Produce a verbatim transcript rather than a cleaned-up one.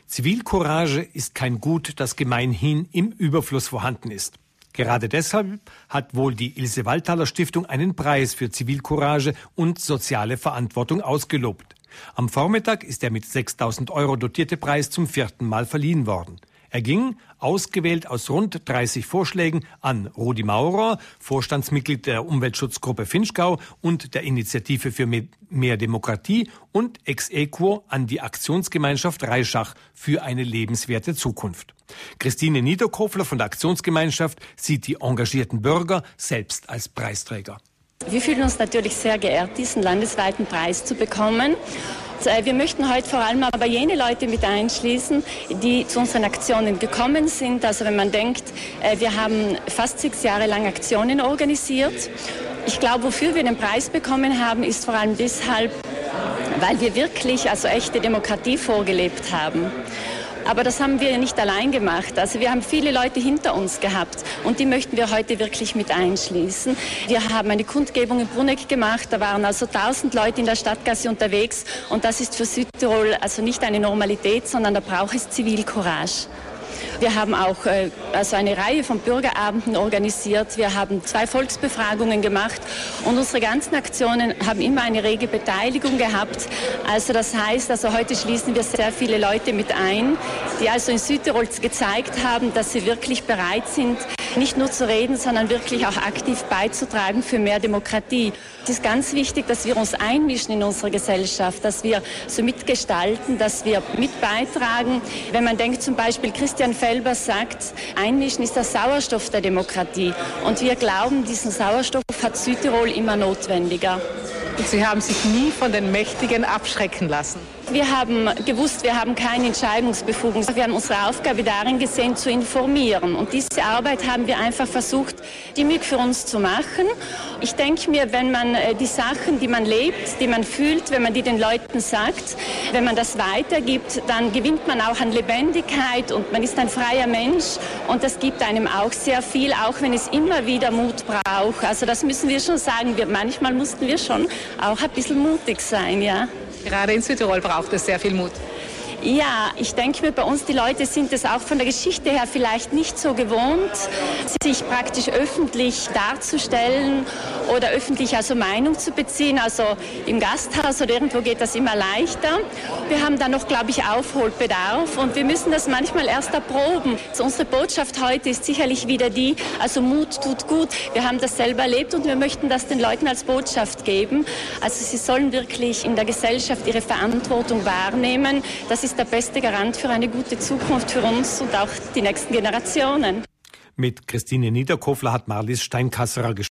Zivilcourage ist kein Gut, das gemeinhin im Überfluss vorhanden ist. Gerade deshalb hat wohl die Ilse-Waldthaler-Stiftung einen Preis für Zivilcourage und soziale Verantwortung ausgelobt. Am Vormittag ist der mit sechstausend Euro dotierte Preis zum vierten Mal verliehen worden. Er ging, ausgewählt aus rund dreißig Vorschlägen, an Rudi Maurer, Vorstandsmitglied der Umweltschutzgruppe Vinschgau und der Initiative für mehr Demokratie, und ex aequo an die Aktionsgemeinschaft Reischach für eine lebenswerte Zukunft. Christine Niederkofler von der Aktionsgemeinschaft sieht die engagierten Bürger selbst als Preisträger. Wir fühlen uns natürlich sehr geehrt, diesen landesweiten Preis zu bekommen. Wir möchten heute vor allem aber jene Leute mit einschließen, die zu unseren Aktionen gekommen sind. Also wenn man denkt, wir haben fast sechs Jahre lang Aktionen organisiert. Ich glaube, wofür wir den Preis bekommen haben, ist vor allem deshalb, weil wir wirklich also echte Demokratie vorgelebt haben. Aber das haben wir nicht allein gemacht. Also wir haben viele Leute hinter uns gehabt und die möchten wir heute wirklich mit einschließen. Wir haben eine Kundgebung in Bruneck gemacht, da waren also tausend Leute in der Stadtgasse unterwegs und das ist für Südtirol also nicht eine Normalität, sondern da braucht es Zivilcourage. Wir haben auch äh, also eine Reihe von Bürgerabenden organisiert. Wir haben zwei Volksbefragungen gemacht und unsere ganzen Aktionen haben immer eine rege Beteiligung gehabt. Also das heißt, also heute schließen wir sehr viele Leute mit ein, die also in Südtirol gezeigt haben, dass sie wirklich bereit sind, nicht nur zu reden, sondern wirklich auch aktiv beizutragen für mehr Demokratie. Es ist ganz wichtig, dass wir uns einmischen in unsere Gesellschaft, dass wir so mitgestalten, dass wir mit beitragen. Wenn man denkt zum Beispiel, Christian Felber sagt, Einmischen ist der Sauerstoff der Demokratie. Und wir glauben, diesen Sauerstoff hat Südtirol immer notwendiger. Sie haben sich nie von den Mächtigen abschrecken lassen. Wir haben gewusst, wir haben keine Entscheidungsbefugnis. Wir haben unsere Aufgabe darin gesehen, zu informieren. Und diese Arbeit haben wir einfach versucht, stimmig für uns zu machen. Ich denke mir, wenn man die Sachen, die man lebt, die man fühlt, wenn man die den Leuten sagt, wenn man das weitergibt, dann gewinnt man auch an Lebendigkeit und man ist ein freier Mensch. Und das gibt einem auch sehr viel, auch wenn es immer wieder Mut braucht. Also das müssen wir schon sagen. Wir, manchmal mussten wir schon auch ein bisschen mutig sein, ja. Gerade in Südtirol braucht es sehr viel Mut. Ja, ich denke mir, bei uns die Leute sind es auch von der Geschichte her vielleicht nicht so gewohnt, sich praktisch öffentlich darzustellen oder öffentlich also Meinung zu beziehen. Also im Gasthaus oder irgendwo geht das immer leichter. Wir haben da noch, glaube ich, Aufholbedarf und wir müssen das manchmal erst erproben. Also unsere Botschaft heute ist sicherlich wieder die, also Mut tut gut. Wir haben das selber erlebt und wir möchten das den Leuten als Botschaft geben. Also sie sollen wirklich in der Gesellschaft ihre Verantwortung wahrnehmen. Das ist der beste Garant für eine gute Zukunft für uns und auch die nächsten Generationen. Mit Christine Niederkofler hat Marlies Steinkasserer gesprochen.